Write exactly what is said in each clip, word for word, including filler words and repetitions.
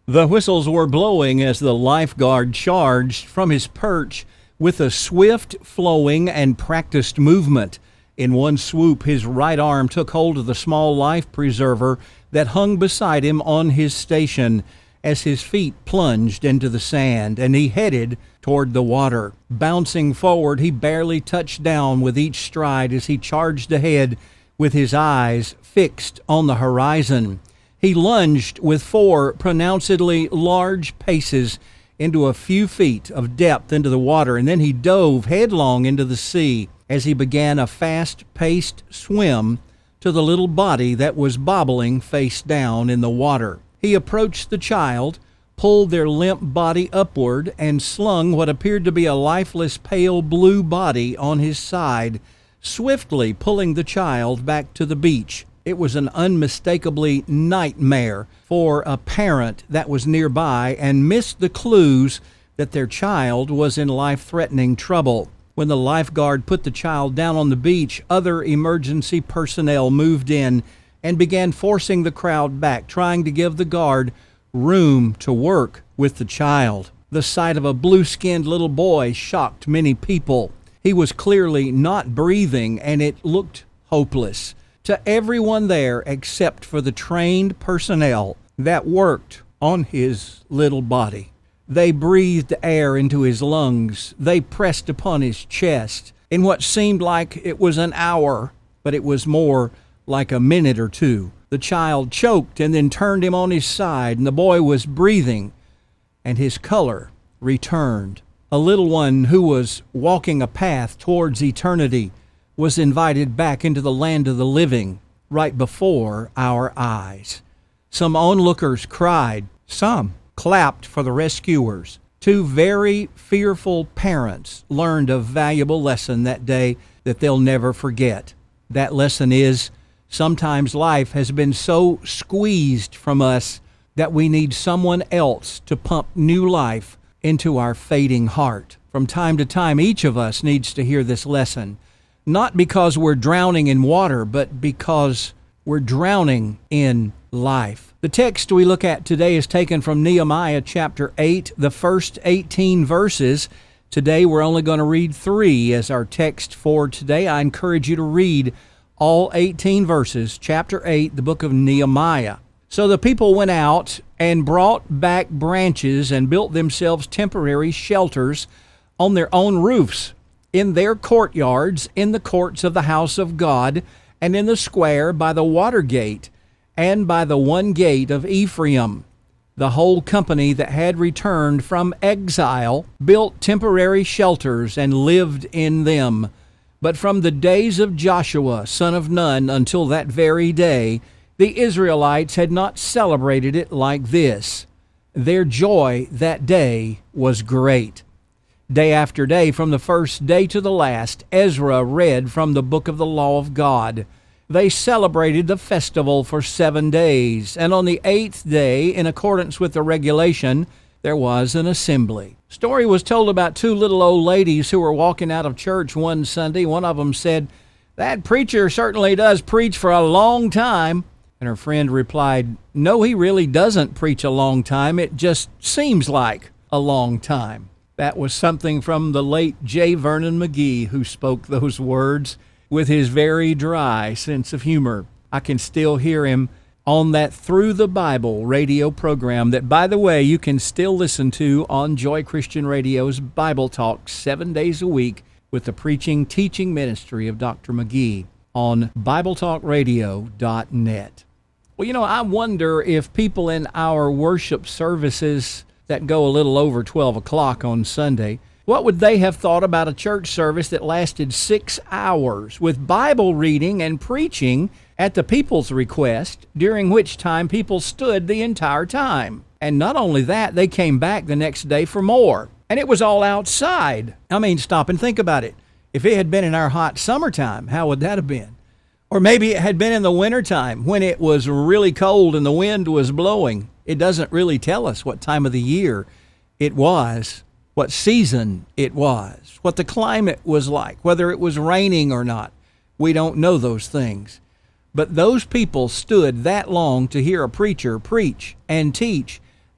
The whistles were blowing as the lifeguard charged from his perch with a swift, flowing, and practiced movement. In one swoop, his right arm took hold of the small life preserver that hung beside him on his station as his feet plunged into the sand, and he headed toward the water. Bouncing forward, he barely touched down with each stride as he charged ahead with his eyes fixed on the horizon. He lunged with four pronouncedly large paces into a few feet of depth into the water, and then he dove headlong into the sea as he began a fast-paced swim to the little body that was bobbling face down in the water. He approached the child, pulled their limp body upward, and slung what appeared to be a lifeless pale blue body on his side, swiftly pulling the child back to the beach. It was an unmistakably nightmare for a parent that was nearby and missed the clues that their child was in life-threatening trouble. When the lifeguard put the child down on the beach, other emergency personnel moved in and began forcing the crowd back, trying to give the guard room to work with the child. The sight of a blue-skinned little boy shocked many people. He was clearly not breathing, and it looked hopeless to everyone there except for the trained personnel that worked on his little body. They breathed air into his lungs. They pressed upon his chest in what seemed like it was an hour, but it was more like a minute or two. The child choked and then turned him on his side, and the boy was breathing, and his color returned. A little one who was walking a path towards eternity was invited back into the land of the living right before our eyes. Some onlookers cried. Some clapped for the rescuers. Two very fearful parents learned a valuable lesson that day that they'll never forget. That lesson is, sometimes life has been so squeezed from us that we need someone else to pump new life into our fading heart. From time to time, each of us needs to hear this lesson, not because we're drowning in water, but because we're drowning in life. The text we look at today is taken from Nehemiah chapter eight, the first eighteen verses. Today we're only going to read three as our text for today. I encourage you to read all eighteen verses, chapter eight, the book of Nehemiah. So the people went out and brought back branches and built themselves temporary shelters on their own roofs, in their courtyards, in the courts of the house of God, and in the square by the water gate, and by the one gate of Ephraim. The whole company that had returned from exile built temporary shelters and lived in them. But from the days of Joshua, son of Nun, until that very day, the Israelites had not celebrated it like this. Their joy that day was great. Day after day, from the first day to the last, Ezra read from the book of the law of God. They celebrated the festival for seven days, and on the eighth day, in accordance with the regulation, there was an assembly. Story was told about two little old ladies who were walking out of church one Sunday. One of them said, "That preacher certainly does preach for a long time." And her friend replied, "No, he really doesn't preach a long time. It just seems like a long time." That was something from the late J. Vernon McGee, who spoke those words with his very dry sense of humor. I can still hear him on that Through the Bible radio program that, by the way, you can still listen to on Joy Christian Radio's Bible Talk seven days a week with the preaching, teaching ministry of Doctor McGee on Bible Talk Radio dot net. Well, you know, I wonder if people in our worship services that go a little over twelve o'clock on Sunday, what would they have thought about a church service that lasted six hours with Bible reading and preaching at the people's request, during which time people stood the entire time? And not only that, they came back the next day for more. And it was all outside. I mean, stop and think about it. If it had been in our hot summertime, how would that have been? Or maybe it had been in the wintertime when it was really cold and the wind was blowing. It doesn't really tell us what time of the year it was, what season it was, what the climate was like, whether it was raining or not. We don't know those things. But those people stood that long to hear a preacher preach and teach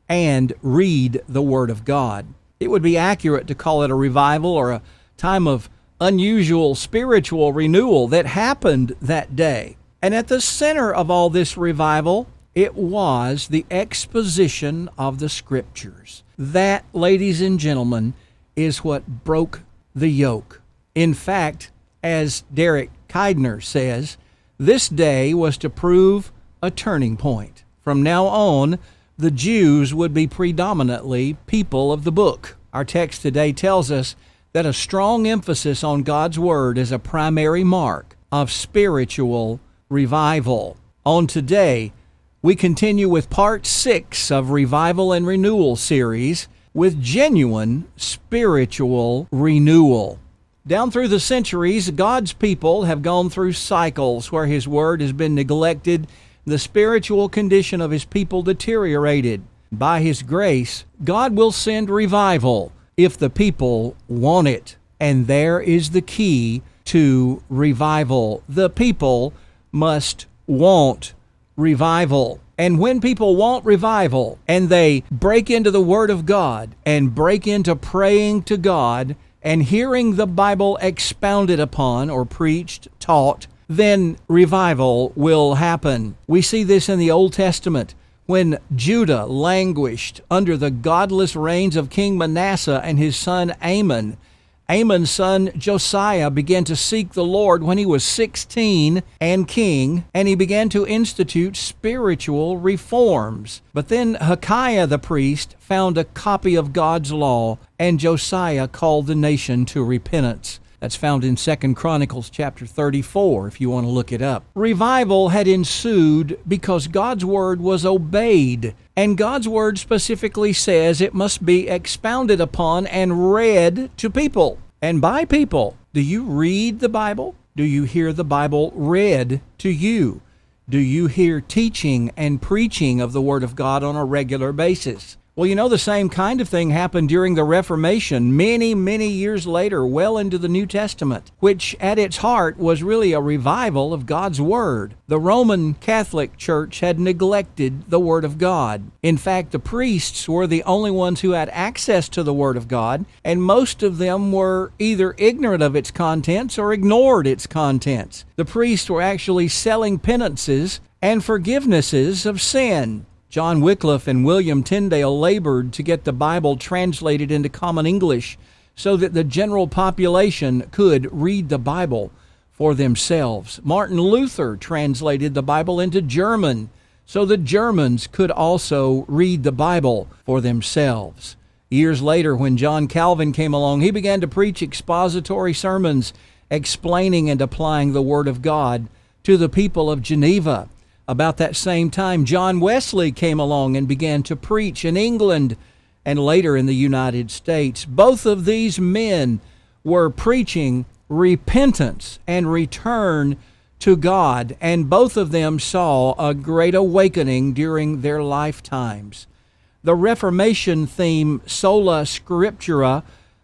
and read the Word of God. It would be accurate to call it a revival or a time of unusual spiritual renewal that happened that day. And at the center of all this revival, it was the exposition of the Scriptures. That, ladies and gentlemen, is what broke the yoke. In fact, as Derek Kidner says, this day was to prove a turning point. From now on, the Jews would be predominantly people of the book. Our text today tells us that a strong emphasis on God's Word is a primary mark of spiritual revival. On today, we continue with part six of Revival and Renewal series with genuine spiritual renewal. Down through the centuries, God's people have gone through cycles where His Word has been neglected, the spiritual condition of His people deteriorated. By His grace, God will send revival if the people want it. And there is the key to revival. The people must want revival. And when people want revival and they break into the Word of God and break into praying to God and hearing the Bible expounded upon or preached, taught, then revival will happen. We see this in the Old Testament when Judah languished under the godless reigns of King Manasseh and his son Amon. Amon's son Josiah began to seek the Lord when he was sixteen and king, and he began to institute spiritual reforms. But then Hilkiah the priest found a copy of God's law, and Josiah called the nation to repentance. That's found in Second Chronicles chapter thirty-four, if you want to look it up. Revival had ensued because God's Word was obeyed. And God's Word specifically says it must be expounded upon and read to people. And by people. Do you read the Bible? Do you hear the Bible read to you? Do you hear teaching and preaching of the Word of God on a regular basis? Well, you know, the same kind of thing happened during the Reformation many, many years later, well into the New Testament, which at its heart was really a revival of God's Word. The Roman Catholic Church had neglected the Word of God. In fact, the priests were the only ones who had access to the Word of God, and most of them were either ignorant of its contents or ignored its contents. The priests were actually selling penances and forgivenesses of sin. John Wycliffe and William Tyndale labored to get the Bible translated into common English so that the general population could read the Bible for themselves. Martin Luther translated the Bible into German so the Germans could also read the Bible for themselves. Years later, when John Calvin came along, he began to preach expository sermons explaining and applying the Word of God to the people of Geneva. About that same time, John Wesley came along and began to preach in England and later in the United States. Both of these men were preaching repentance and return to God, and both of them saw a great awakening during their lifetimes. The Reformation theme, Sola Scriptura,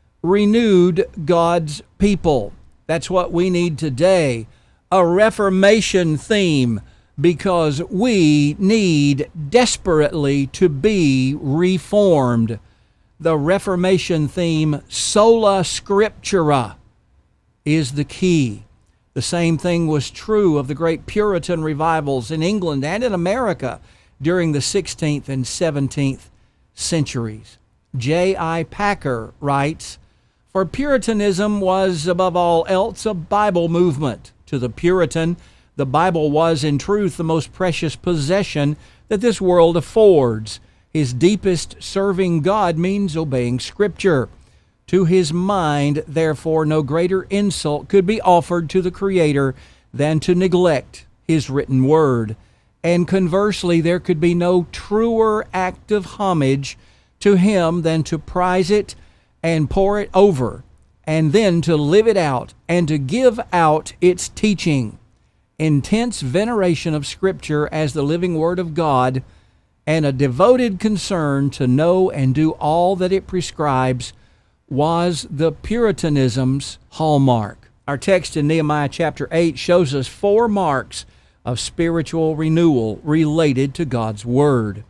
renewed God's people. That's what we need today, a Reformation theme, because we need desperately to be reformed. The Reformation theme, Sola Scriptura, is the key. The same thing was true of the great Puritan revivals in England and in America during the sixteenth and seventeenth centuries. J I Packer writes, "For Puritanism was above all else a Bible movement. To the Puritan, the Bible was, in truth, the most precious possession that this world affords. His deepest serving God means obeying Scripture. To his mind, therefore, no greater insult could be offered to the Creator than to neglect His written Word. And conversely, there could be no truer act of homage to Him than to prize it and pore it over, and then to live it out and to give out its teaching. Intense veneration of Scripture as the living Word of God, and a devoted concern to know and do all that it prescribes was the Puritanism's hallmark." Our text in Nehemiah chapter eight shows us four marks of spiritual renewal related to God's Word.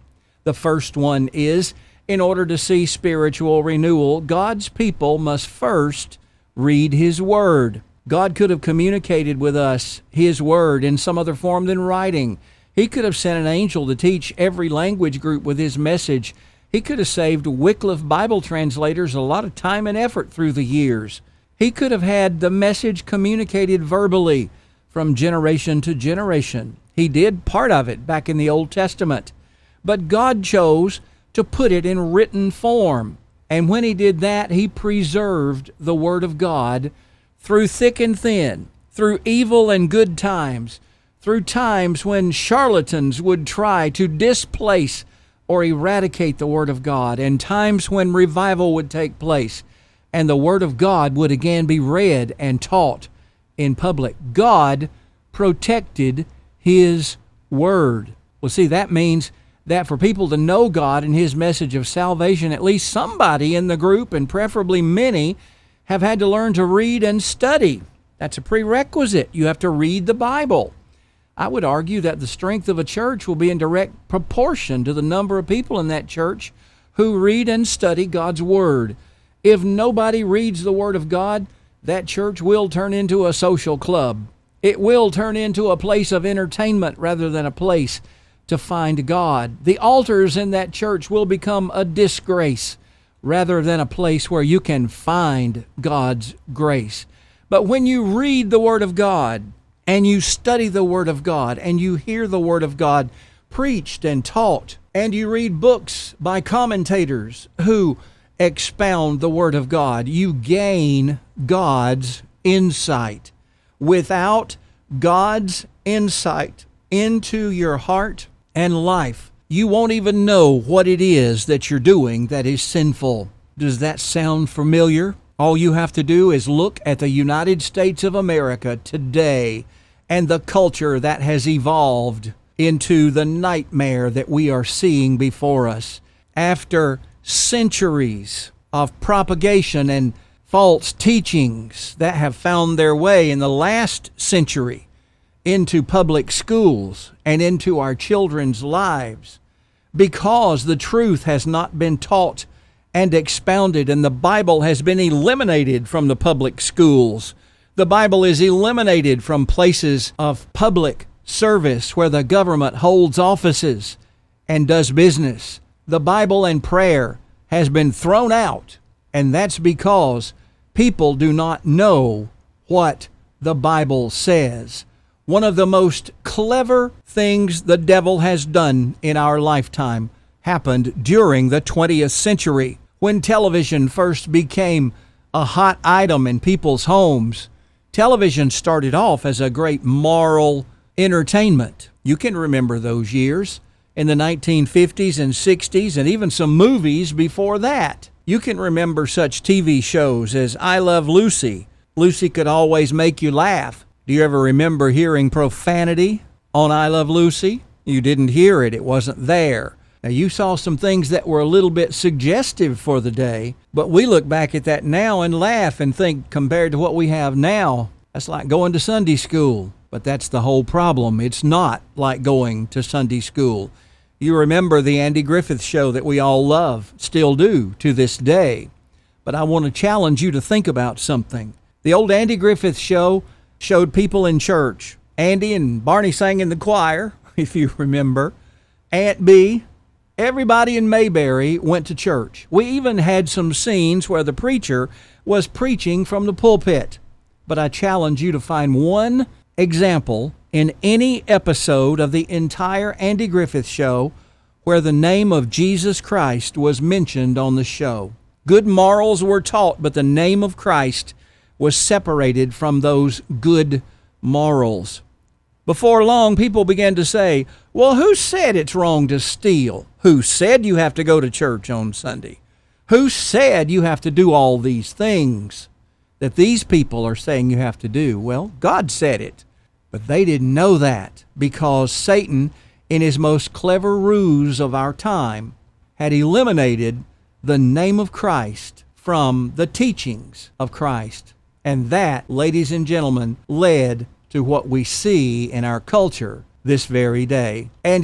The first one is, in order to see spiritual renewal, God's people must first read His Word. God could have communicated with us His Word in some other form than writing. He could have sent an angel to teach every language group with His message. He could have saved Wycliffe Bible translators a lot of time and effort through the years. He could have had the message communicated verbally from generation to generation. He did part of it back in the Old Testament. But God chose to put it in written form. And when He did that, He preserved the Word of God through thick and thin, through evil and good times, through times when charlatans would try to displace or eradicate the Word of God, and times when revival would take place, and the Word of God would again be read and taught in public. God protected His Word. Well, see, that means that for people to know God and His message of salvation, at least somebody in the group, and preferably many, have had to learn to read and study. That's a prerequisite. You have to read the Bible. I would argue that the strength of a church will be in direct proportion to the number of people in that church who read and study God's Word. If nobody reads the Word of God, that church will turn into a social club. It will turn into a place of entertainment rather than a place to find God. The altars in that church will become a disgrace rather than a place where you can find God's grace. But when you read the Word of God, and you study the Word of God, and you hear the Word of God preached and taught, and you read books by commentators who expound the Word of God, you gain God's insight. Without God's insight into your heart and life, you won't even know what it is that you're doing that is sinful. Does that sound familiar? All you have to do is look at the United States of America today and the culture that has evolved into the nightmare that we are seeing before us. After centuries of propagation and false teachings that have found their way in the last century into public schools and into our children's lives, because the truth has not been taught and expounded, and the Bible has been eliminated from the public schools. The Bible is eliminated from places of public service where the government holds offices and does business. The Bible and prayer has been thrown out, and that's because people do not know what the Bible says. One of the most clever things the devil has done in our lifetime happened during the twentieth century. When television first became a hot item in people's homes, television started off as a great moral entertainment. You can remember those years in the nineteen fifties and sixties, and even some movies before that. You can remember such T V shows as I Love Lucy. Lucy could always make you laugh. Do you ever remember hearing profanity on I Love Lucy? You didn't hear it. It wasn't there. Now, you saw some things that were a little bit suggestive for the day, but we look back at that now and laugh and think, compared to what we have now, that's like going to Sunday school. But that's the whole problem. It's not like going to Sunday school. You remember the Andy Griffith Show that we all love, still do to this day. But I want to challenge you to think about something. The old Andy Griffith Show showed people in church. Andy and Barney sang in the choir, if you remember. Aunt Bee, everybody in Mayberry went to church. We even had some scenes where the preacher was preaching from the pulpit. But I challenge you to find one example in any episode of the entire Andy Griffith Show where the name of Jesus Christ was mentioned on the show. Good morals were taught, but the name of Christ was separated from those good morals. Before long, people began to say, well, who said it's wrong to steal? Who said you have to go to church on Sunday? Who said you have to do all these things that these people are saying you have to do? Well, God said it. But they didn't know that because Satan, in his most clever ruse of our time, had eliminated the name of Christ from the teachings of Christ. And that, ladies and gentlemen, led to what we see in our culture this very day. And yet,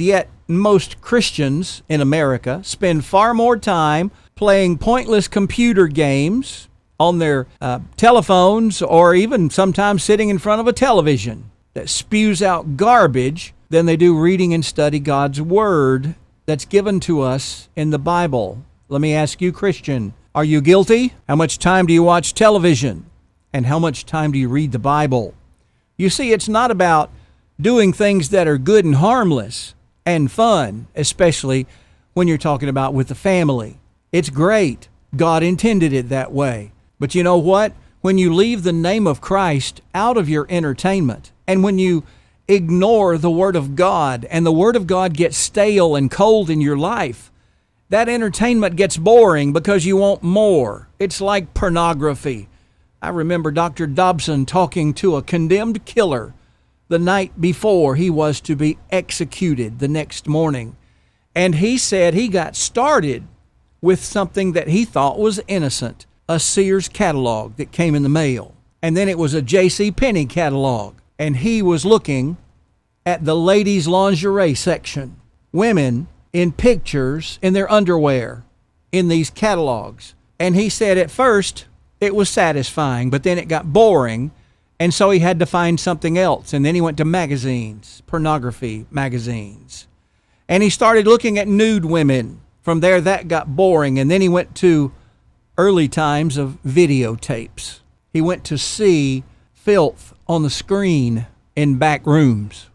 most Christians in America spend far more time playing pointless computer games on their uh, telephones, or even sometimes sitting in front of a television that spews out garbage, than they do reading and study God's Word that's given to us in the Bible. Let me ask you, Christian, are you guilty? How much time do you watch television? And how much time do you read the Bible? You see, it's not about doing things that are good and harmless and fun, especially when you're talking about with the family. It's great. God intended it that way. But you know what? When you leave the name of Christ out of your entertainment, and when you ignore the Word of God, and the Word of God gets stale and cold in your life, that entertainment gets boring because you want more. It's like pornography. I remember Doctor Dobson talking to a condemned killer the night before he was to be executed the next morning. And he said he got started with something that he thought was innocent, a Sears catalog that came in the mail. And then it was a J C Penney catalog. And he was looking at the ladies' lingerie section. Women in pictures in their underwear in these catalogs. And he said at first it was satisfying, but then it got boring. And so he had to find something else. And then he went to magazines, pornography magazines. And he started looking at nude women. From there, that got boring. And then he went to early times of videotapes. He went to see filth on the screen in back rooms.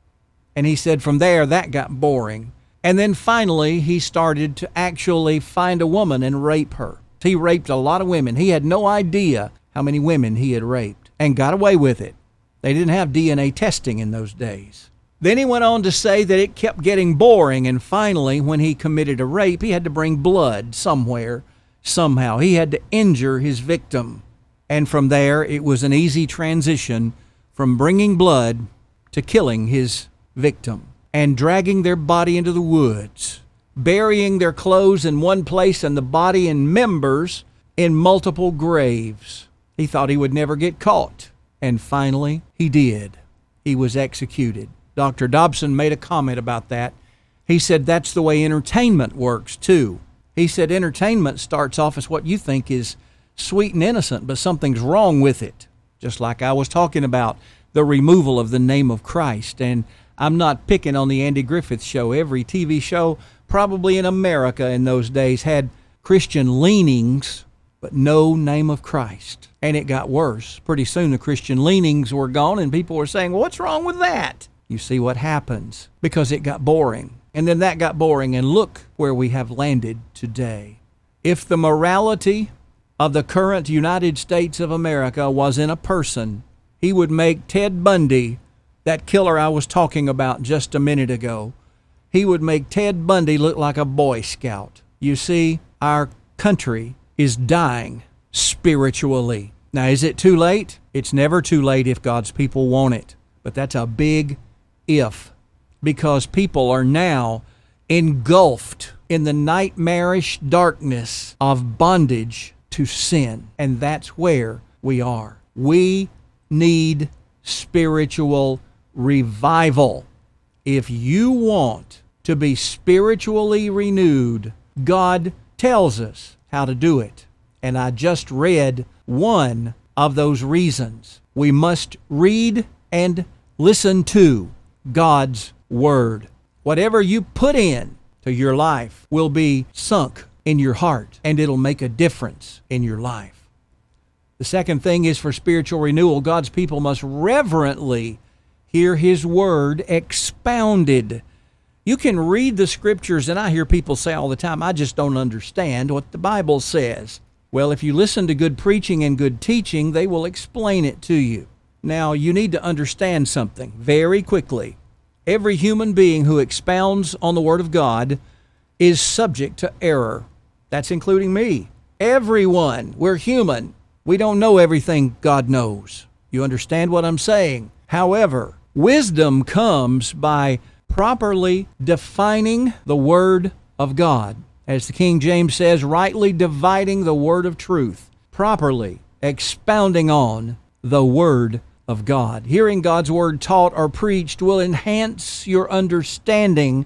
And he said from there, that got boring. And then finally, he started to actually find a woman and rape her. He raped a lot of women. He had no idea how many women he had raped and got away with it. They didn't have D N A testing in those days. Then he went on to say that it kept getting boring, and finally, when he committed a rape, he had to bring blood somewhere, somehow. He had to injure his victim. And from there, it was an easy transition from bringing blood to killing his victim and dragging their body into the woods, burying their clothes in one place and the body and members in multiple graves. He thought he would never get caught, and finally, he did. He was executed. Doctor Dobson made a comment about that. He said that's the way entertainment works, too. He said entertainment starts off as what you think is sweet and innocent, but something's wrong with it. Just like I was talking about the removal of the name of Christ. And I'm not picking on the Andy Griffith Show. Every T V show, probably in America in those days, had Christian leanings, but no name of Christ. And it got worse. Pretty soon the Christian leanings were gone, and people were saying, well, what's wrong with that? You see what happens, because it got boring. And then that got boring, and look where we have landed today. If the morality of the current United States of America was in a person, he would make Ted Bundy, that killer I was talking about just a minute ago, he would make Ted Bundy look like a Boy Scout. You see, our country is dying spiritually. Now, is it too late? It's never too late if God's people want it. But that's a big if, because people are now engulfed in the nightmarish darkness of bondage to sin. And that's where we are. We need spiritual revival. If you want to be spiritually renewed, God tells us how to do it. And I just read one of those reasons. We must read and listen to God's Word. Whatever you put in to your life will be sunk in your heart, and it'll make a difference in your life. The second thing is, for spiritual renewal, God's people must reverently hear His Word expounded. You can read the Scriptures, and I hear people say all the time, I just don't understand what the Bible says. Well, if you listen to good preaching and good teaching, they will explain it to you. Now, you need to understand something very quickly. Every human being who expounds on the Word of God is subject to error. That's including me. Everyone. We're human. We don't know everything God knows. You understand what I'm saying? However, wisdom comes by properly defining the Word of God. As the King James says, rightly dividing the word of truth. Properly expounding on the Word of God. Hearing God's Word taught or preached will enhance your understanding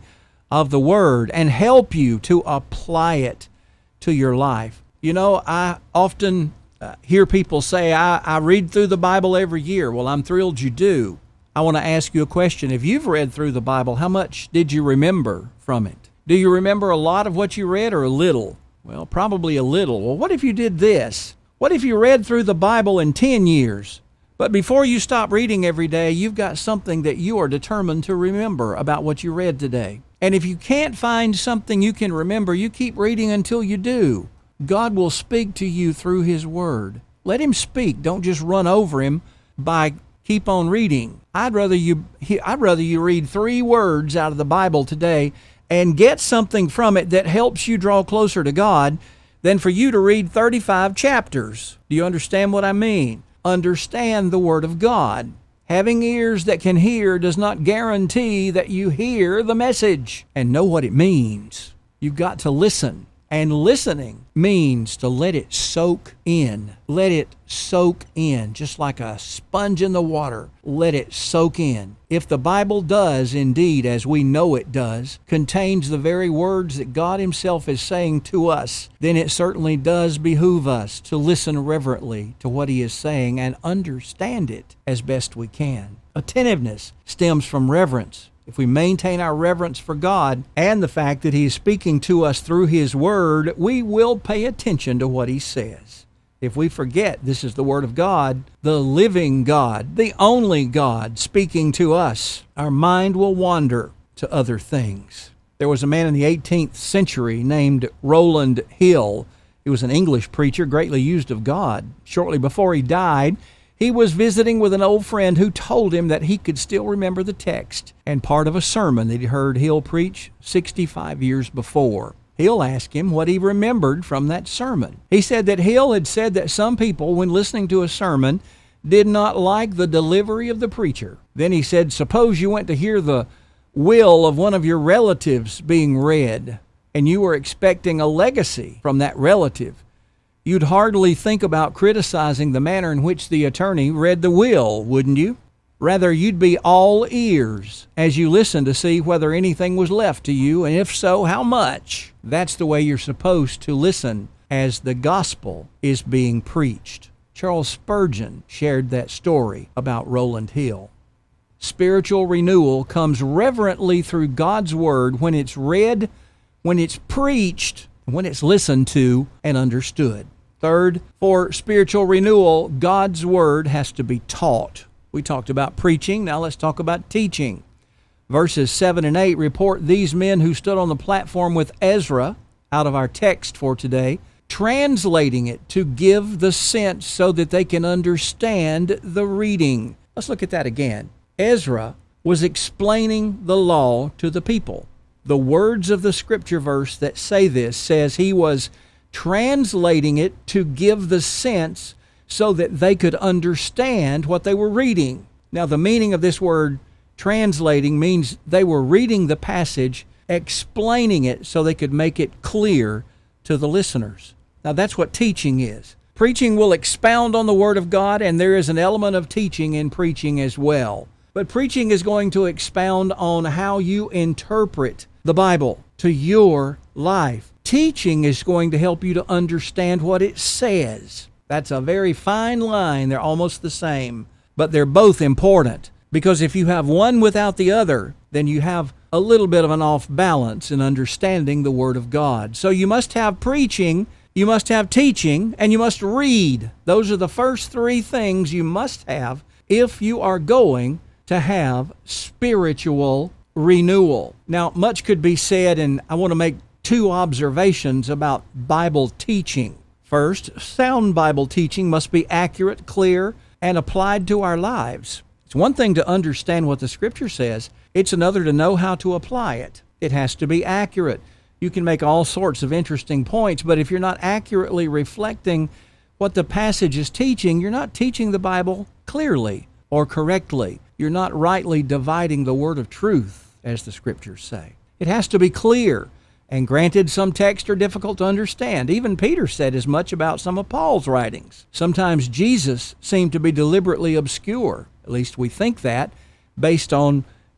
of the Word and help you to apply it to your life. You know, I often uh, hear people say, I, I read through the Bible every year. Well, I'm thrilled you do. I want to ask you a question. If you've read through the Bible, how much did you remember from it? Do you remember a lot of what you read or a little? Well, probably a little. Well, what if you did this? What if you read through the Bible in ten years? But before you stop reading every day, you've got something that you are determined to remember about what you read today. And if you can't find something you can remember, you keep reading until you do. God will speak to you through His Word. Let Him speak. Don't just run over Him by keep on reading. I'd rather you I'd rather you read three words out of the Bible today and get something from it that helps you draw closer to God than for you to read thirty-five chapters. Do you understand what I mean? Understand the Word of God. Having ears that can hear does not guarantee that you hear the message and know what it means. You've got to listen. And listening means to let it soak in. Let it soak in, just like a sponge in the water. Let it soak in. If the Bible does indeed, as we know it does, contains the very words that God Himself is saying to us, then it certainly does behoove us to listen reverently to what He is saying and understand it as best we can. Attentiveness stems from reverence. If we maintain our reverence for God and the fact that He is speaking to us through His Word, we will pay attention to what He says. If we forget this is the Word of God, the living God, the only God speaking to us, our mind will wander to other things. There was a man in the eighteenth century named Rowland Hill. He was an English preacher, greatly used of God. Shortly before he died, he was visiting with an old friend who told him that he could still remember the text and part of a sermon that he heard Hill preach sixty-five years before. Hill asked him what he remembered from that sermon. He said that Hill had said that some people, when listening to a sermon, did not like the delivery of the preacher. Then he said, suppose you went to hear the will of one of your relatives being read, and you were expecting a legacy from that relative. You'd hardly think about criticizing the manner in which the attorney read the will, wouldn't you? Rather, you'd be all ears as you listen to see whether anything was left to you, and if so, how much. That's the way you're supposed to listen as the gospel is being preached. Charles Spurgeon shared that story about Rowland Hill. Spiritual renewal comes reverently through God's Word when it's read, when it's preached, when it's listened to and understood. Third, for spiritual renewal, God's Word has to be taught. We talked about preaching, now let's talk about teaching. Verses seven and eight report these men who stood on the platform with Ezra, out of our text for today, translating it to give the sense so that they can understand the reading. Let's look at that again. Ezra was explaining the law to the people. The words of the scripture verse that say this says he was translating it to give the sense so that they could understand what they were reading. Now, the meaning of this word translating means they were reading the passage, explaining it so they could make it clear to the listeners. Now, that's what teaching is. Preaching will expound on the Word of God, and there is an element of teaching in preaching as well. But preaching is going to expound on how you interpret the Bible to your life. Teaching is going to help you to understand what it says. That's a very fine line. They're almost the same, but they're both important. Because if you have one without the other, then you have a little bit of an off balance in understanding the Word of God. So you must have preaching, you must have teaching, and you must read. Those are the first three things you must have if you are going to have spiritual renewal. Now, much could be said, and I want to make two observations about Bible teaching. First, sound Bible teaching must be accurate, clear, and applied to our lives. It's one thing to understand what the Scripture says. It's another to know how to apply it. It has to be accurate. You can make all sorts of interesting points, but if you're not accurately reflecting what the passage is teaching, you're not teaching the Bible clearly or correctly. You're not rightly dividing the word of truth, as the Scriptures say. It has to be clear. And granted, some texts are difficult to understand. Even Peter said as much about some of Paul's writings. Sometimes Jesus seemed to be deliberately obscure. At least we think that, based on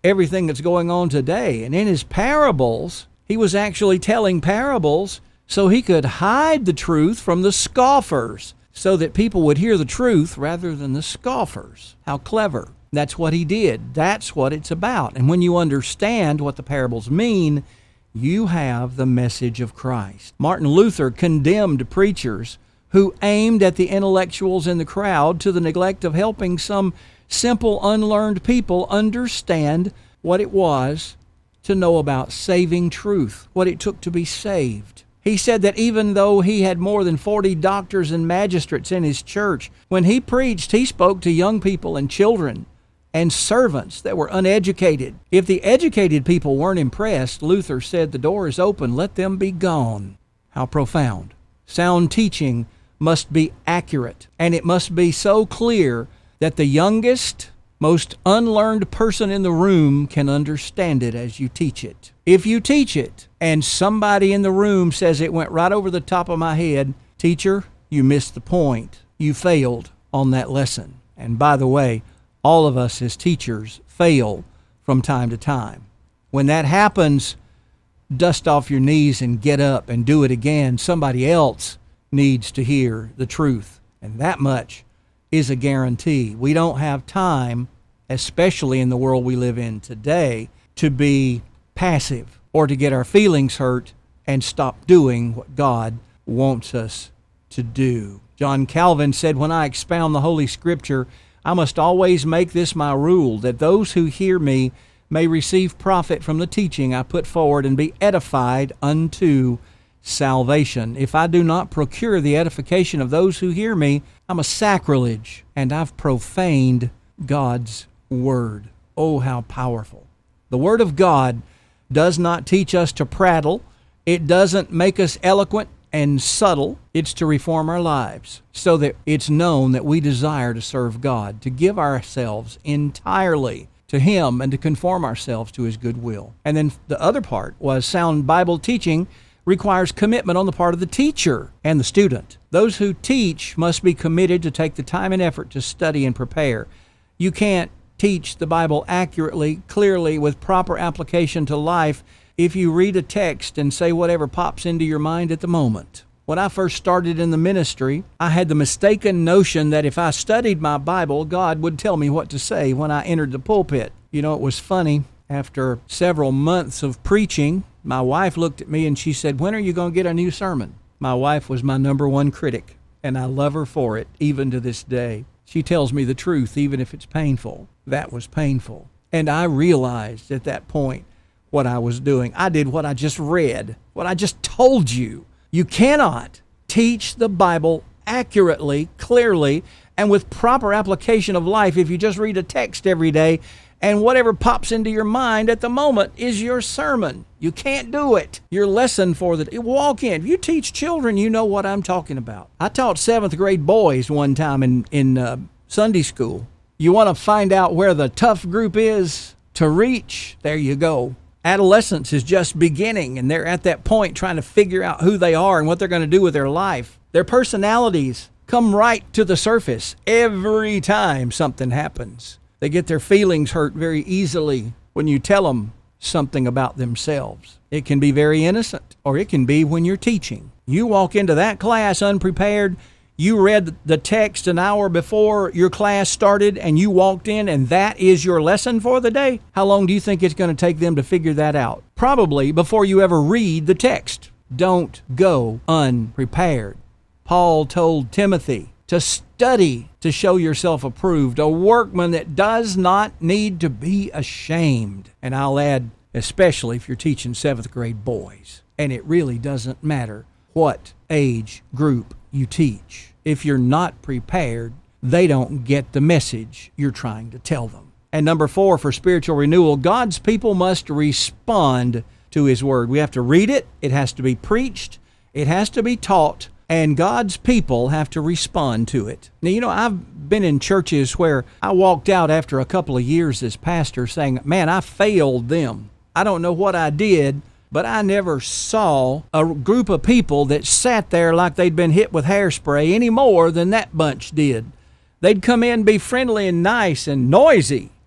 everything that's going on today. And in his parables, he was actually telling parables so he could hide the truth from the scoffers, so that people would hear the truth rather than the scoffers. How clever. That's what he did. That's what it's about. And when you understand what the parables mean, you have the message of Christ. Martin Luther condemned preachers who aimed at the intellectuals in the crowd to the neglect of helping some simple, unlearned people understand what it was to know about saving truth, what it took to be saved. He said that even though he had more than forty doctors and magistrates in his church, when he preached, he spoke to young people and children and servants that were uneducated. If the educated people weren't impressed, Luther said, the door is open, let them be gone. How profound. Sound teaching must be accurate, and it must be so clear that the youngest, most unlearned person in the room can understand it as you teach it. If you teach it and somebody in the room says it went right over the top of my head, teacher, you missed the point. You failed on that lesson. And by the way, all of us as teachers fail from time to time. When that happens, dust off your knees and get up and do it again. Somebody else needs to hear the truth. And that much is a guarantee. We don't have time, especially in the world we live in today, to be passive or to get our feelings hurt and stop doing what God wants us to do. John Calvin said, when I expound the Holy Scripture, I must always make this my rule, that those who hear me may receive profit from the teaching I put forward and be edified unto salvation. If I do not procure the edification of those who hear me, I'm a sacrilege, and I've profaned God's Word. Oh, how powerful. The Word of God does not teach us to prattle. It doesn't make us eloquent and subtle. It's to reform our lives so that it's known that we desire to serve God, to give ourselves entirely to Him and to conform ourselves to His good will. And then the other part was sound Bible teaching requires commitment on the part of the teacher and the student. Those who teach must be committed to take the time and effort to study and prepare. You can't teach the Bible accurately, clearly, with proper application to life if you read a text and say whatever pops into your mind at the moment. When I first started in the ministry, I had the mistaken notion that if I studied my Bible, God would tell me what to say when I entered the pulpit. You know, it was funny. After several months of preaching, my wife looked at me and she said, when are you going to get a new sermon? My wife was my number one critic, and I love her for it, even to this day. She tells me the truth, even if it's painful. That was painful. And I realized at that point what I was doing. I did what I just read, what I just told you. You cannot teach the Bible accurately, clearly, and with proper application of life if you just read a text every day and whatever pops into your mind at the moment is your sermon. You can't do it. Your lesson for the walk in. If you teach children, you know what I'm talking about. I taught seventh grade boys one time in, in uh, Sunday school. You want to find out where the tough group is to reach? There you go. Adolescence is just beginning, and they're at that point trying to figure out who they are and what they're going to do with their life. Their personalities come right to the surface every time something happens. They get their feelings hurt very easily when you tell them something about themselves. It can be very innocent, or it can be when you're teaching. You walk into that class unprepared. You read the text an hour before your class started, and you walked in, and that is your lesson for the day. How long do you think it's going to take them to figure that out? Probably before you ever read the text. Don't go unprepared. Paul told Timothy to study to show yourself approved, a workman that does not need to be ashamed. And I'll add, especially if you're teaching seventh grade boys. And it really doesn't matter what age group you teach. If you're not prepared, they don't get the message you're trying to tell them. And number four, for spiritual renewal, God's people must respond to His Word. We have to read it. It has to be preached. It has to be taught. And God's people have to respond to it. Now, you know, I've been in churches where I walked out after a couple of years as pastor saying, man, I failed them. I don't know what I did, but I never saw a group of people that sat there like they'd been hit with hairspray any more than that bunch did. They'd come in, be friendly and nice and noisy,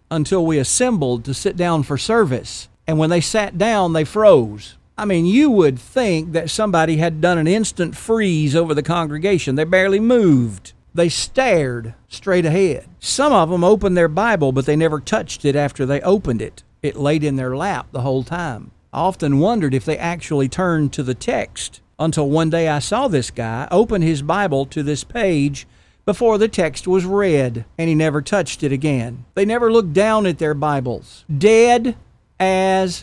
until we assembled to sit down for service. And when they sat down, they froze. I mean, you would think that somebody had done an instant freeze over the congregation. They barely moved. They stared straight ahead. Some of them opened their Bible, but they never touched it after they opened it. It laid in their lap the whole time. I often wondered if they actually turned to the text, until one day I saw this guy open his Bible to this page before the text was read, and he never touched it again. They never looked down at their Bibles. Dead as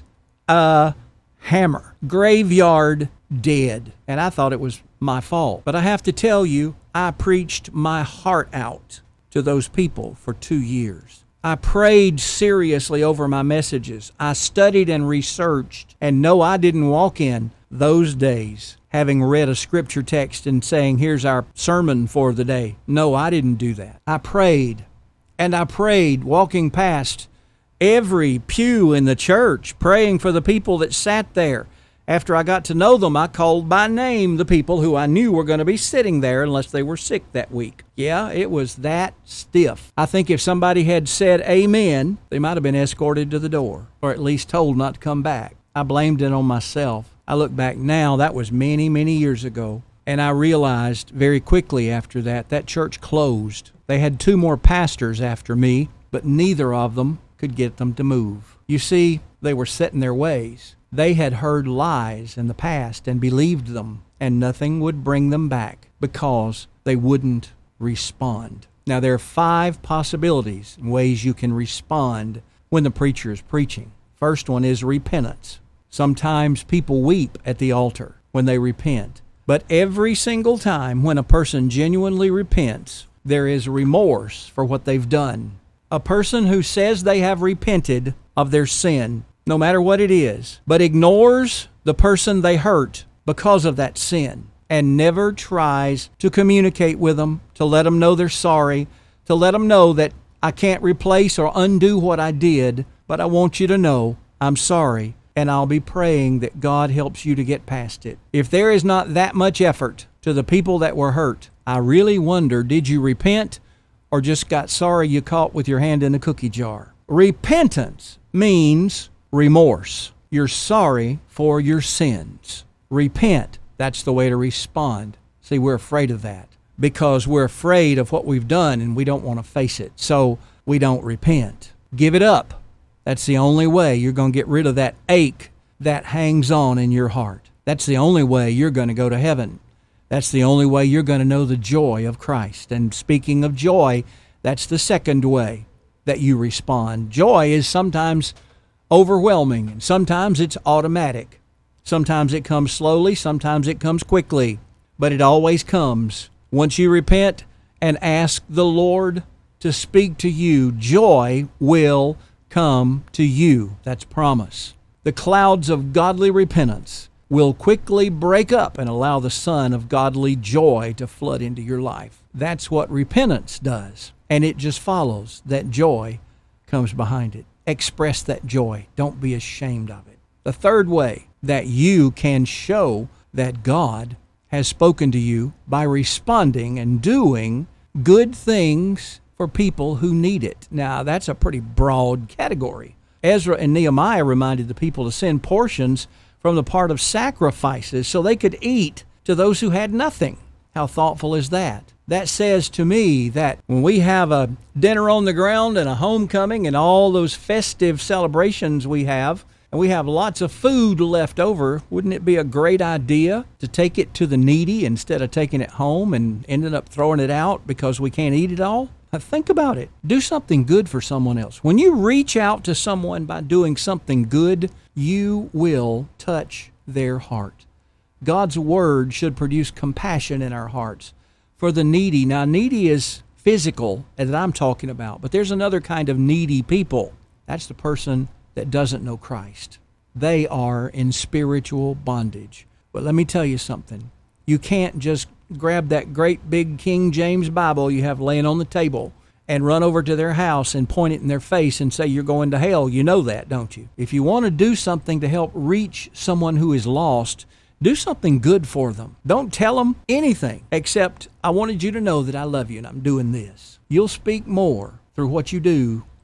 a hammer. Graveyard dead. And I thought it was my fault. But I have to tell you, I preached my heart out to those people for two years. I prayed seriously over my messages. I studied and researched. And no, I didn't walk in those days having read a scripture text and saying, here's our sermon for the day. No, I didn't do that. I prayed. And I prayed walking past every pew in the church, praying for the people that sat there. After I got to know them, I called by name the people who I knew were going to be sitting there unless they were sick that week. Yeah, it was that stiff. I think if somebody had said amen, they might have been escorted to the door, or at least told not to come back. I blamed it on myself. I look back now, that was many, many years ago, and I realized very quickly after that, that church closed. They had two more pastors after me, but neither of them could get them to move. You see, they were set in their ways. They had heard lies in the past and believed them, and nothing would bring them back because they wouldn't respond. Now, there are five possibilities and ways you can respond when the preacher is preaching. First one is repentance. Sometimes people weep at the altar when they repent. But every single time when a person genuinely repents, there is remorse for what they've done. A person who says they have repented of their sin, no matter what it is, but ignores the person they hurt because of that sin and never tries to communicate with them, to let them know they're sorry, to let them know that I can't replace or undo what I did, but I want you to know I'm sorry, and I'll be praying that God helps you to get past it. If there is not that much effort to the people that were hurt, I really wonder, did you repent or just got sorry you caught with your hand in a cookie jar? Repentance means remorse. You're sorry for your sins. Repent. That's the way to respond. See, we're afraid of that because we're afraid of what we've done and we don't want to face it. So we don't repent. Give it up. That's the only way you're going to get rid of that ache that hangs on in your heart. That's the only way you're going to go to heaven. That's the only way you're going to know the joy of Christ. And speaking of joy, that's the second way that you respond. Joy is sometimes overwhelming, and sometimes it's automatic. Sometimes it comes slowly, sometimes it comes quickly, but it always comes. Once you repent and ask the Lord to speak to you, joy will come to you. That's promise. The clouds of godly repentance will quickly break up and allow the sun of godly joy to flood into your life. That's what repentance does, and it just follows that joy comes behind it. Express that joy. Don't be ashamed of it. The third way that you can show that God has spoken to you by responding and doing good things for people who need it. Now, that's a pretty broad category. Ezra and Nehemiah reminded the people to send portions from the part of sacrifices so they could eat to those who had nothing. How thoughtful is that? That says to me that when we have a dinner on the ground and a homecoming and all those festive celebrations we have, and we have lots of food left over, wouldn't it be a great idea to take it to the needy instead of taking it home and ending up throwing it out because we can't eat it all? Now think about it. Do something good for someone else. When you reach out to someone by doing something good, you will touch their heart. God's word should produce compassion in our hearts for the needy. Now, needy is physical that I'm talking about, but there's another kind of needy people. That's the person that doesn't know Christ. They are in spiritual bondage. But let me tell you something. You can't just grab that great big King James Bible you have laying on the table and run over to their house and point it in their face and say you're going to hell. You know that, don't you? If you want to do something to help reach someone who is lost, do something good for them. Don't tell them anything except, I wanted you to know that I love you and I'm doing this. You'll speak more through what you do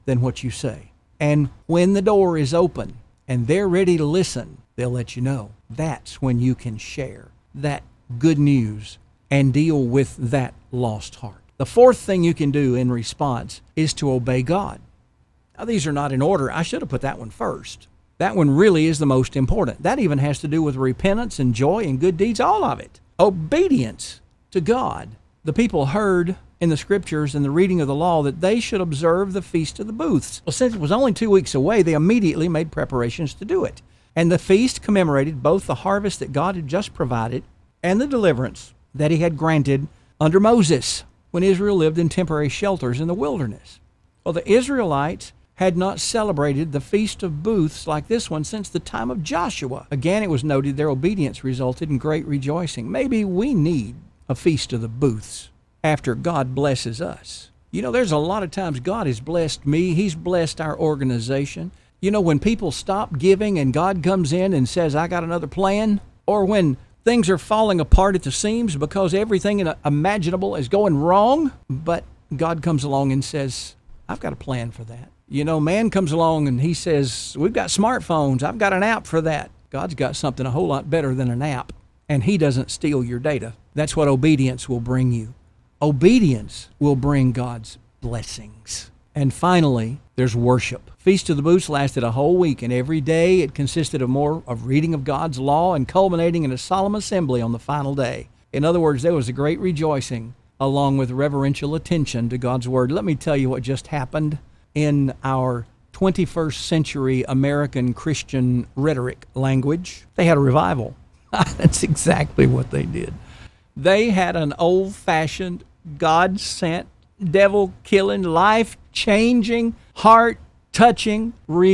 than what you say. And when the door is open and they're ready to listen, they'll let you know. That's when you can share that good news and deal with that lost heart. The fourth thing you can do in response is to obey God. Now, these are not in order. I should have put that one first. That one really is the most important. That even has to do with repentance and joy and good deeds, all of it. Obedience to God. The people heard in the scriptures and the reading of the law that they should observe the Feast of the Booths. Well, since it was only two weeks away, they immediately made preparations to do it. And the feast commemorated both the harvest that God had just provided and the deliverance that he had granted under Moses when Israel lived in temporary shelters in the wilderness. Well, the Israelites had not celebrated the Feast of Booths like this one since the time of Joshua. Again, it was noted their obedience resulted in great rejoicing. Maybe we need a Feast of the Booths after God blesses us. You know, there's a lot of times God has blessed me. He's blessed our organization. You know, when people stop giving and God comes in and says, I got another plan, or when things are falling apart at the seams because everything imaginable is going wrong, but God comes along and says, I've got a plan for that. You know, man comes along and he says, we've got smartphones. I've got an app for that. God's got something a whole lot better than an app, and he doesn't steal your data. That's what obedience will bring you. Obedience will bring God's blessings. And finally, there's worship. Feast of the Booths lasted a whole week, and every day it consisted of more of reading of God's law and culminating in a solemn assembly on the final day. In other words, there was a great rejoicing along with reverential attention to God's word. Let me tell you what just happened in our twenty-first century American Christian rhetoric language. They had a revival. That's exactly what they did. They had an old-fashioned, God-sent, devil-killing, life-changing, heart-touching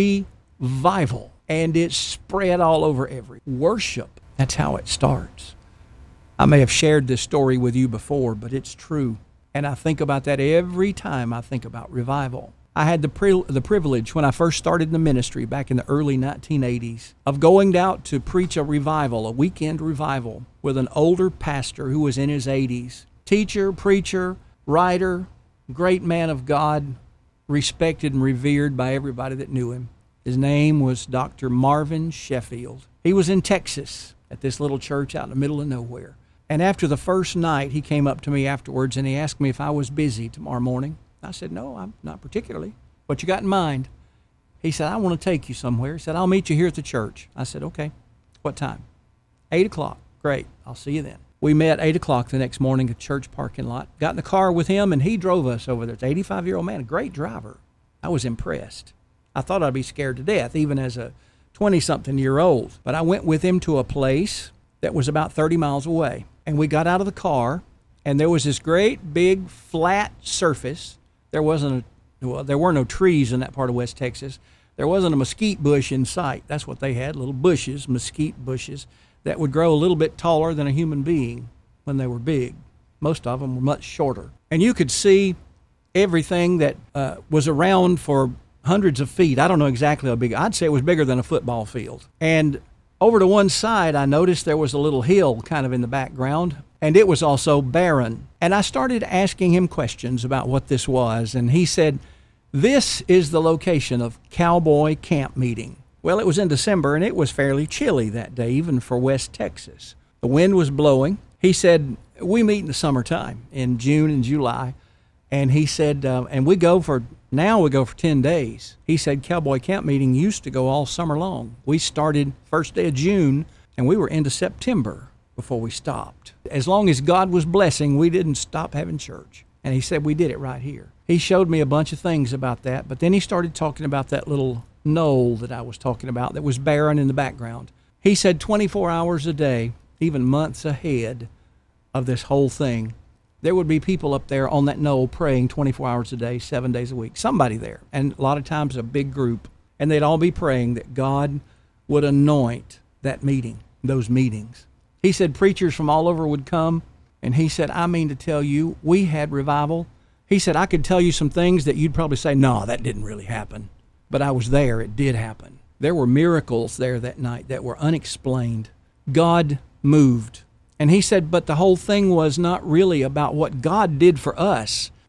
revival. And it spread all over every worship. That's how it starts. I may have shared this story with you before, but it's true. And I think about that every time I think about revival. I had the pri- the privilege when I first started the ministry back in the early nineteen eighties of going out to preach a revival, a weekend revival, with an older pastor who was in his eighties. Teacher, preacher, writer, great man of God, respected and revered by everybody that knew him. His name was Doctor Marvin Sheffield. He was in Texas at this little church out in the middle of nowhere. And after the first night, he came up to me afterwards and he asked me if I was busy tomorrow morning. I said, no, I'm not particularly. What you got in mind? He said, I want to take you somewhere. He said, I'll meet you here at the church. I said, okay. What time? Eight o'clock. Great. I'll see you then. We met eight o'clock the next morning at church parking lot. Got in the car with him, and he drove us over there. It's an eighty-five-year-old man, a great driver. I was impressed. I thought I'd be scared to death, even as a twenty-something-year-old. But I went with him to a place that was about thirty miles away. And we got out of the car, and there was this great, big, flat surface. There wasn't a, well, there were no trees in that part of West Texas. There wasn't a mesquite bush in sight. That's what they had, little bushes, mesquite bushes, that would grow a little bit taller than a human being when they were big. Most of them were much shorter. And you could see everything that uh, was around for hundreds of feet. I don't know exactly how big. I'd say it was bigger than a football field. And over to one side, I noticed there was a little hill kind of in the background, and it was also barren. And I started asking him questions about what this was, and he said, this is the location of Cowboy Camp Meeting. Well, it was in December, and it was fairly chilly that day, even for West Texas. The wind was blowing. He said, we meet in the summertime, in June and July. And he said, uh, and we go for, now we go for ten days. He said Cowboy Camp Meeting used to go all summer long. We started first day of June, and we were into September before we stopped. As long as God was blessing, we didn't stop having church. And he said we did it right here. He showed me a bunch of things about that, but then he started talking about that little knoll that I was talking about that was barren in the background. He said twenty-four hours a day, even months ahead of this whole thing, there would be people up there on that knoll praying twenty-four hours a day, seven days a week. Somebody there, and a lot of times a big group. And they'd all be praying that God would anoint that meeting, those meetings. He said preachers from all over would come, and he said, I mean to tell you, we had revival. He said, I could tell you some things that you'd probably say, no, that didn't really happen. But I was there. It did happen. There were miracles there that night that were unexplained. God moved. And he said, but the whole thing was not really about what God did for us.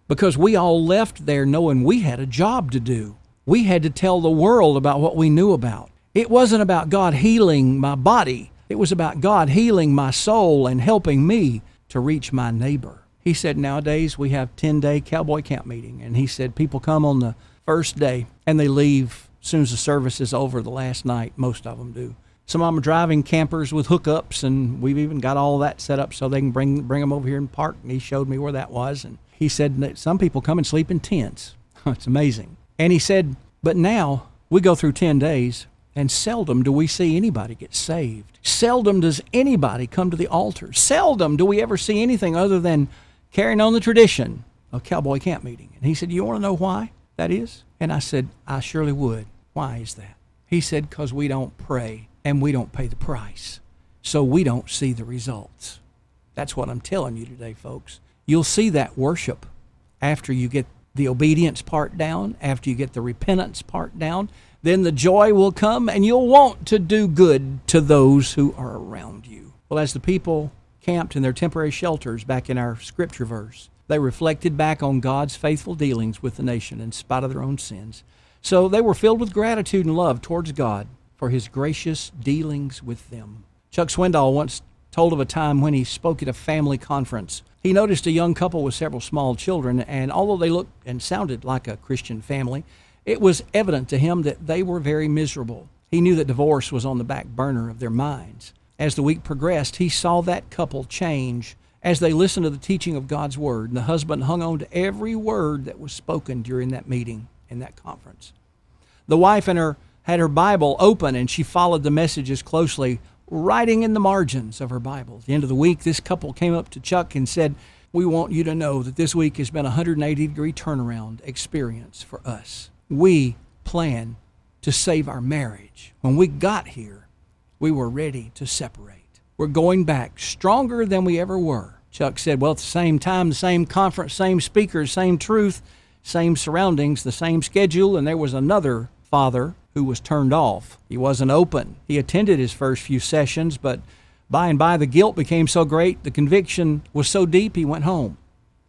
because we all left there knowing we had a job to do. We had to tell the world about what we knew about. It wasn't about God healing my body. It was about God healing my soul and helping me to reach my neighbor. He said nowadays we have ten-day cowboy camp meeting, and he said people come on the first day and they leave as soon as the service is over the last night. Most of them do. Some of them are driving campers with hookups, and we've even got all that set up so they can bring bring them over here and park. And he showed me where that was, and he said that some people come and sleep in tents. It's amazing. And he said, but now we go through ten days, and seldom do we see anybody get saved. Seldom does anybody come to the altar. Seldom do we ever see anything other than carrying on the tradition of cowboy camp meeting. And he said, you want to know why that is? And I said, I surely would. Why is that? He said, because we don't pray and we don't pay the price. So we don't see the results. That's what I'm telling you today, folks. You'll see that worship after you get the obedience part down, after you get the repentance part down. Then the joy will come, and you'll want to do good to those who are around you. Well, as the people camped in their temporary shelters back in our scripture verse, they reflected back on God's faithful dealings with the nation in spite of their own sins. So they were filled with gratitude and love towards God for his gracious dealings with them. Chuck Swindoll once told of a time when he spoke at a family conference. He noticed a young couple with several small children, and although they looked and sounded like a Christian family, it was evident to him that they were very miserable. He knew that divorce was on the back burner of their minds. As the week progressed, he saw that couple change as they listened to the teaching of God's Word. And the husband hung on to every word that was spoken during that meeting and that conference. The wife and her had her Bible open, and she followed the messages closely, writing in the margins of her Bible. At the end of the week, this couple came up to Chuck and said, we want you to know that this week has been a one hundred eighty degree turnaround experience for us. We plan to save our marriage. When we got here, we were ready to separate. We're going back stronger than we ever were. Chuck said, well, at the same time, the same conference, same speakers, same truth, same surroundings, the same schedule, and there was another father who was turned off. He wasn't open. He attended his first few sessions, but by and by the guilt became so great, the conviction was so deep, he went home.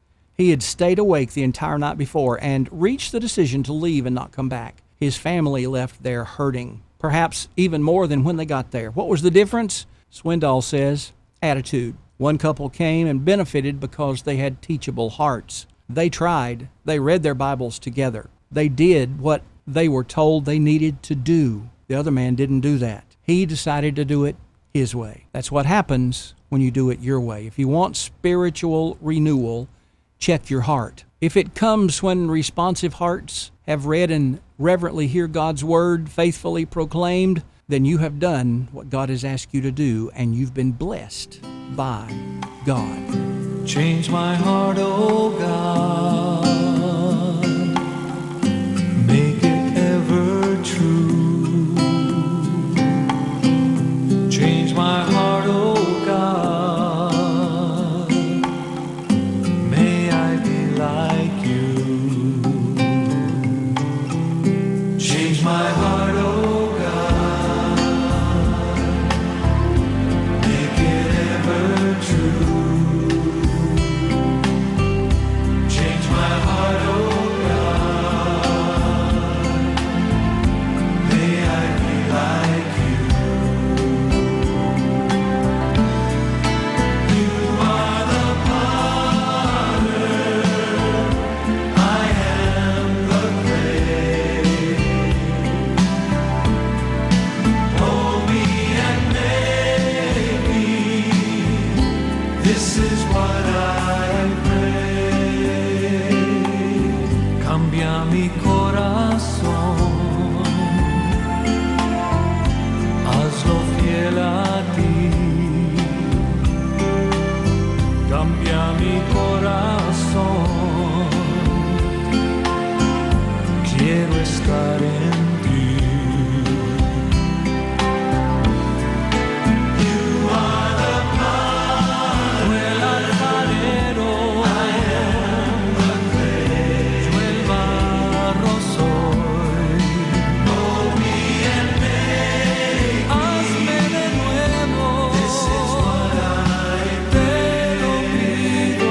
He had stayed awake the entire night before and reached the decision to leave and not come back. His family left there hurting, perhaps even more than when they got there. What was the difference? Swindoll says, attitude. One couple came and benefited because they had teachable hearts. They tried. They read their Bibles together. They did what they were told they needed to do. The other man didn't do that. He decided to do it his way. That's what happens when you do it your way. If you want spiritual renewal, check your heart. If it comes when responsive hearts have read and reverently hear God's word faithfully proclaimed, then you have done what God has asked you to do, and you've been blessed by God. Change my heart, oh God. Make it ever true. Change my heart, oh God. May I be like you. Change my heart, oh God. Make it ever true. Change my heart, oh God. May I be like you. You are the potter, I am the clay. Mold me and make me. This is what I pray. Cambia mi corazón, hazlo fiel a ti. Cambia mi corazón, quiero estar en ti. You are the potter, el alfarero, I am the clay, yo el barro soy. Mold me and make me, hazme de nuevo. This is what I te lo pido.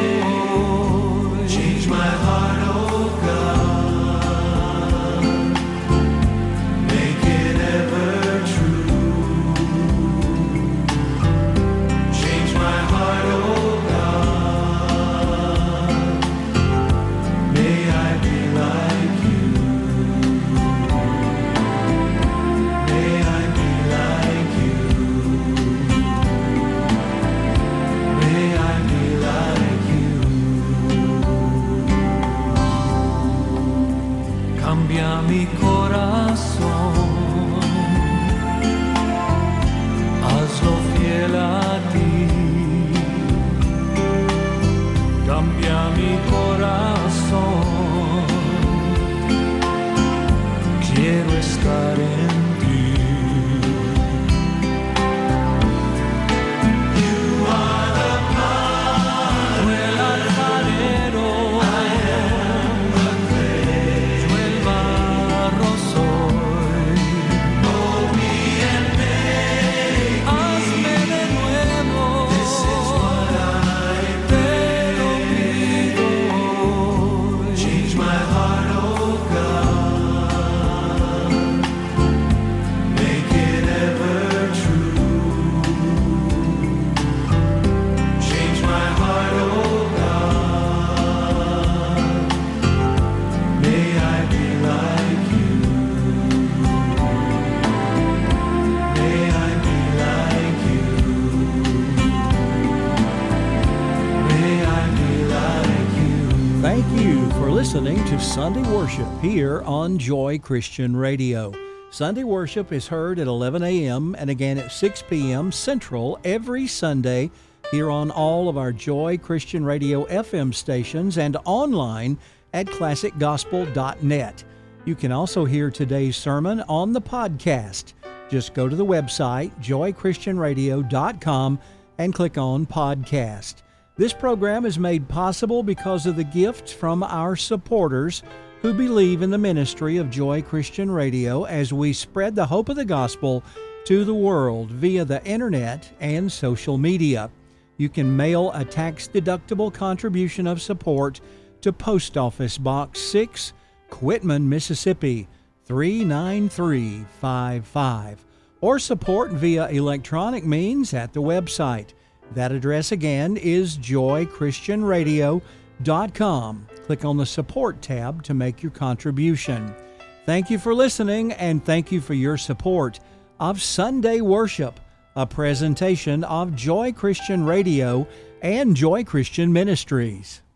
you for listening to Sunday Worship here on Joy Christian Radio. Sunday Worship is heard at eleven a.m. and again at six p.m. Central every Sunday here on all of our Joy Christian Radio F M stations and online at classic gospel dot net. You can also hear today's sermon on the podcast. Just go to the website, joy christian radio dot com, and click on Podcast. This program is made possible because of the gifts from our supporters who believe in the ministry of Joy Christian Radio as we spread the hope of the gospel to the world via the internet and social media. You can mail a tax-deductible contribution of support to Post Office Box six, Quitman, Mississippi, three nine three five five, or support via electronic means at the website. That address again is joy christian radio dot com. Click on the Support tab to make your contribution. Thank you for listening, and thank you for your support of Sunday Worship, a presentation of Joy Christian Radio and Joy Christian Ministries.